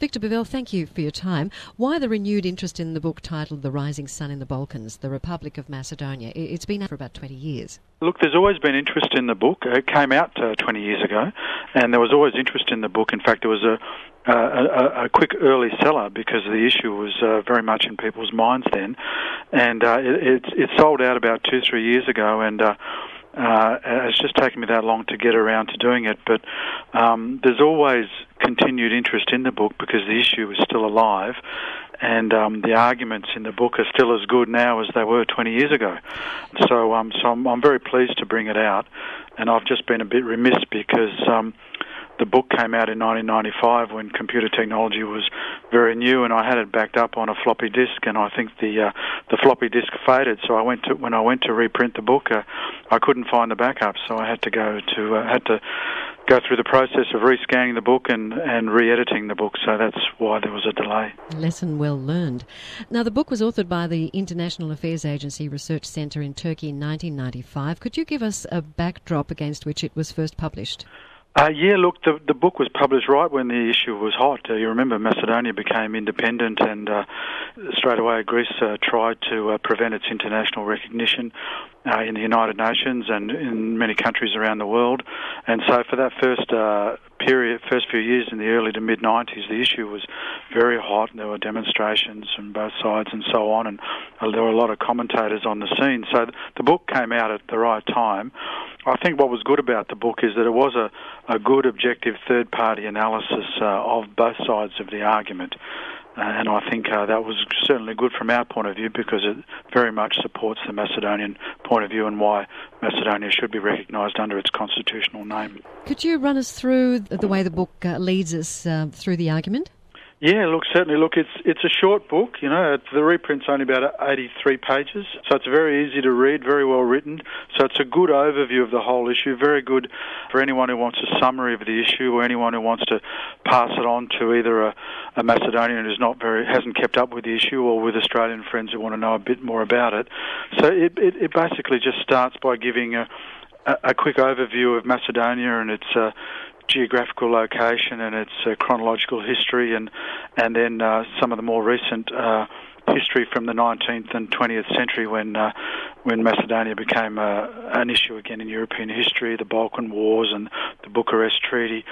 Victor Bovell, thank you for your time. Why the renewed interest in the book titled The Rising Sun in the Balkans, The Republic of Macedonia? It's been out for about 20 years. Look, there's always been interest in the book. It came out 20 years ago, and there was always interest in the book. In fact, there was a quick early seller because the issue was very much in people's minds then. And it sold out about 2-3 years ago, and it's just taken me that long to get around to doing it. But there's always continued interest in the book because the issue is still alive, and the arguments in the book are still as good now as they were 20 years ago. So I'm very pleased to bring it out, and I've just been a bit remiss because the book came out in 1995 when computer technology was very new, and I had it backed up on a floppy disk, and I think the floppy disk faded. So when I went to reprint the book, I couldn't find the backup, so I had to go through the process of rescanning the book and re-editing the book, so that's why there was a delay. Lesson well learned. Now, the book was authored by the International Affairs Agency Research Centre in Turkey in 1995. Could you give us a backdrop against which it was first published? Look, the book was published right when the issue was hot. You remember Macedonia became independent, and straight away Greece tried to prevent its international recognition in the United Nations and in many countries around the world. And so for that first few years in the early to mid-90s, the issue was very hot. There were demonstrations from both sides and so on, and there were a lot of commentators on the scene. So the book came out at the right time. I think what was good about the book is that it was a good, objective, third-party analysis of both sides of the argument. And I think that was certainly good from our point of view because it very much supports the Macedonian point of view and why Macedonia should be recognised under its constitutional name. Could you run us through the way the book leads us through the argument? Yeah, look, certainly. Look, it's a short book, you know. The reprint's only about 83 pages, so it's very easy to read, very well written. So it's a good overview of the whole issue, very good for anyone who wants a summary of the issue or anyone who wants to pass it on to either a Macedonian who's hasn't kept up with the issue or with Australian friends who want to know a bit more about it. So it basically just starts by giving a quick overview of Macedonia and its geographical location and its chronological history, and then some of the more recent history from the 19th and 20th century when Macedonia became an issue again in European history, the Balkan Wars and the Bucharest Treaty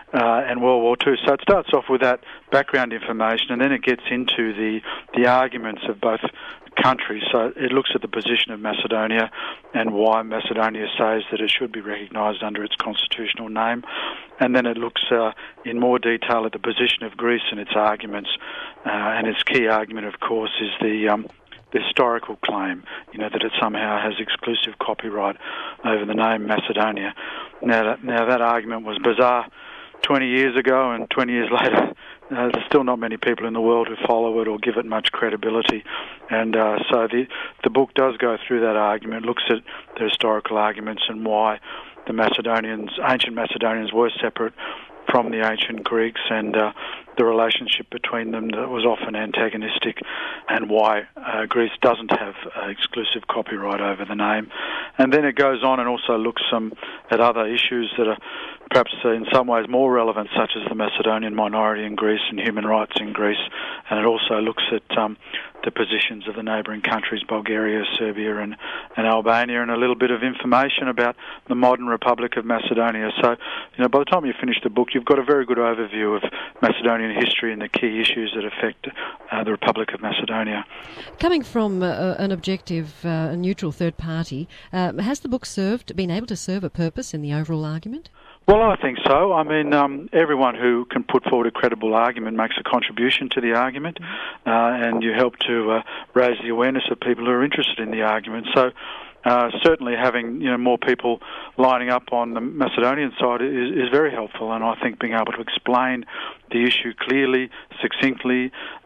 and World War II. So it starts off with that background information, and then it gets into the arguments of both countries. So it looks at the position of Macedonia and why Macedonia says that it should be recognised under its constitutional name. And then it looks in more detail at the position of Greece and its arguments. And its key argument, of course, is the historical claim, that it somehow has exclusive copyright over the name Macedonia. Now that argument was bizarre 20 years ago, and 20 years later, there's still not many people in the world who follow it or give it much credibility. And so the book does go through that argument, looks at the historical arguments and why the ancient Macedonians were separate from the ancient Greeks, and the relationship between them that was often antagonistic, and why Greece doesn't have exclusive copyright over the name. And then it goes on and also looks at other issues that are perhaps in some ways more relevant, such as the Macedonian minority in Greece and human rights in Greece. And it also looks at the positions of the neighbouring countries, Bulgaria, Serbia and Albania, and a little bit of information about the modern Republic of Macedonia. So, by the time you finish the book, you've got a very good overview of Macedonian history and the key issues that affect the Republic of Macedonia. Coming from an objective, neutral third party, has the book been able to serve a purpose in the overall argument? Well, I think so. I mean, everyone who can put forward a credible argument makes a contribution to the argument, and you help to raise the awareness of people who are interested in the argument. So certainly having more people lining up on the Macedonian side is very helpful, and I think being able to explain the issue clearly, succinctly,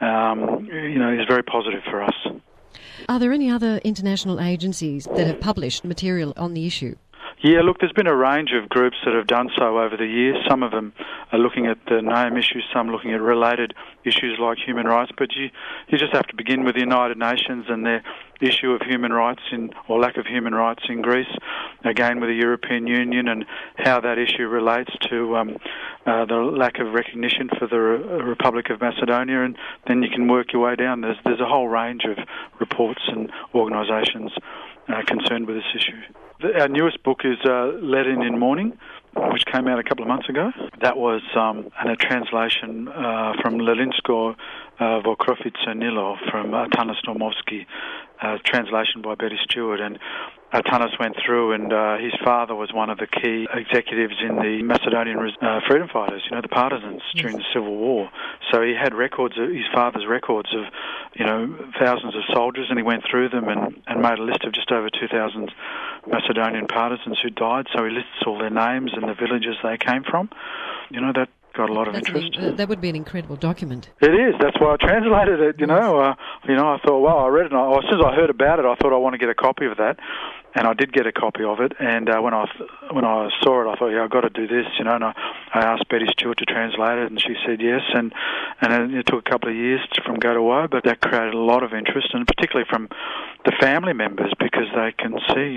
is very positive for us. Are there any other international agencies that have published material on the issue? Yeah, look, there's been a range of groups that have done so over the years. Some of them are looking at the name issues, some looking at related issues like human rights, but you just have to begin with the United Nations and their issue of human rights or lack of human rights in Greece, again with the European Union and how that issue relates to the lack of recognition for the Republic of Macedonia, and then you can work your way down. There's a whole range of reports and organisations concerned with this issue. Our newest book is Lenin in Mourning, which came out a couple of months ago. That was a translation from Lelinsko Vokrofice Nilo from Tanas Normovsky, translation by Betty Stewart. And Tanas went through, and his father was one of the key executives in the Macedonian freedom fighters, the partisans during the Civil War. So he had records, his father's records of, thousands of soldiers, and he went through them and made a list of just over 2,000 Macedonian partisans who died. So he lists all their names and the villages they came from. That got a lot of interest. That would be an incredible document. It is. That's why I translated it. I thought, well, I read it, and as soon as I heard about it, I thought I want to get a copy of that, and I did get a copy of it. And when I saw it, I thought, yeah, I've got to do this. And I asked Betty Stewart to translate it, and she said yes. And it took a couple of years from go to woe, but that created a lot of interest, and particularly from the family members, because they can see,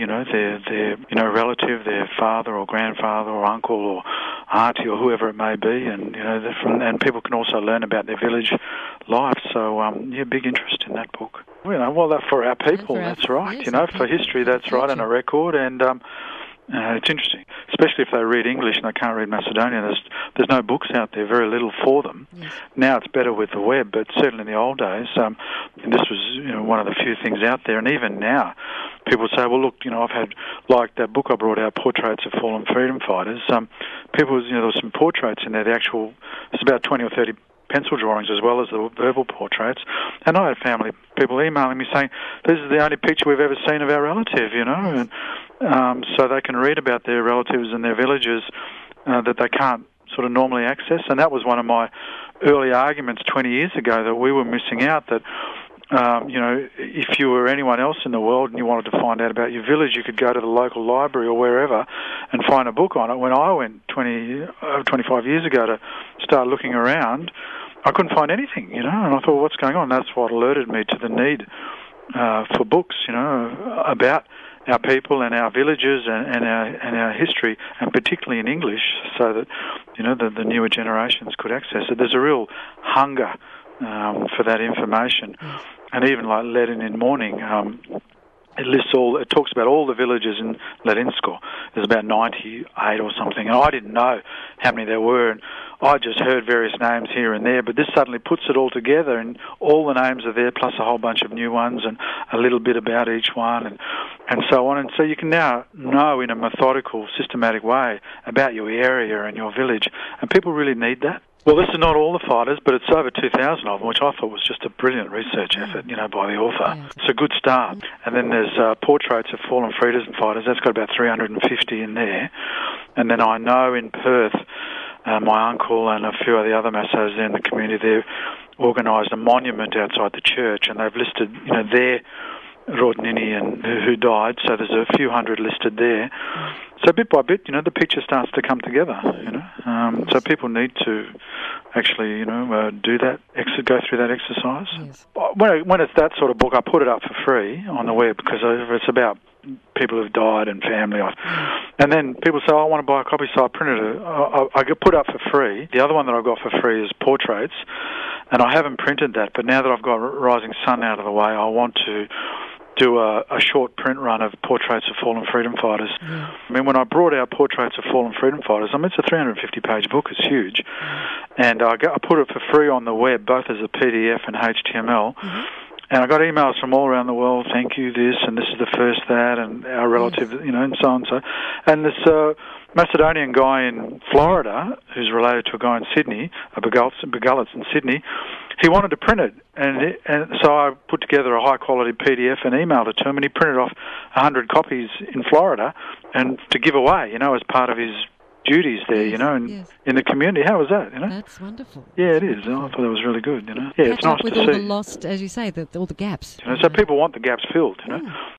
their relative, their father or grandfather or uncle or auntie or whoever it may be, and and people can also learn about their village life. So big interest in that book. Well, for our people, that's right. Yes, for history, that's right, and a record, and it's interesting, especially if they read English and they can't read Macedonian. There's no books out there, very little for them. Yes. Now it's better with the web, but certainly in the old days, and this was one of the few things out there. And even now, people say, well, look, I've had, like that book I brought out, Portraits of Fallen Freedom Fighters. People, there were some portraits in there. It's about 20 or 30 pencil drawings as well as the verbal portraits, and I had family people emailing me saying, this is the only picture we've ever seen of our relative, and so they can read about their relatives and their villages that they can't sort of normally access. And that was one of my early arguments 20 years ago, that we were missing out, that if you were anyone else in the world and you wanted to find out about your village, you could go to the local library or wherever and find a book on it. When I went 25 years ago to start looking around, I couldn't find anything, and I thought, what's going on? That's what alerted me to the need for books, about our people and our villages and our history, and particularly in English, so that, the newer generations could access it. There's a real hunger for that information. And even like Lenin in Mourning, it talks about all the villages in Ledinsko. There's about 98 or something, and I didn't know how many there were, and I just heard various names here and there, but this suddenly puts it all together, and all the names are there, plus a whole bunch of new ones, and a little bit about each one, and so on. And so you can now know in a methodical, systematic way about your area and your village, and people really need that. Well, this is not all the fighters, but it's over 2,000 of them, which I thought was just a brilliant research effort, by the author. Yeah. It's a good start. And then there's Portraits of Fallen Freedom Fighters. That's got about 350 in there. And then I know in Perth, my uncle and a few of the other Massos there in the community, they've organised a monument outside the church, and they've listed, their Rodnini and who died, so there's a few hundred listed there. So bit by bit, the picture starts to come together, so people need to actually, do that, go through that exercise. Yes. When it's that sort of book, I put it up for free on the web, because it's about people who've died and family. And then people say, I want to buy a copy, so I printed it. I put up for free. The other one that I've got for free is Portraits, and I haven't printed that, but now that I've got Rising Sun out of the way, I want to do a short print run of Portraits of Fallen Freedom Fighters. Yeah. I mean, when I brought out Portraits of Fallen Freedom Fighters, it's a 350-page book. It's huge. And I put it for free on the web, both as a PDF and HTML. Mm-hmm. And I got emails from all around the world, thank you, this, and this is the first that, and our relative, and so on. And this Macedonian guy in Florida, who's related to a guy in Sydney, a Begulitz in Sydney, he wanted to print it, and so I put together a high-quality PDF and emailed it to him, and he printed off 100 copies in Florida and to give away, as part of his duties there, in the community. How was that, That's wonderful. Yeah, it is. I thought that was really good, Yeah, it's nice with to all see. the lost, as you say, all the gaps. So people want the gaps filled,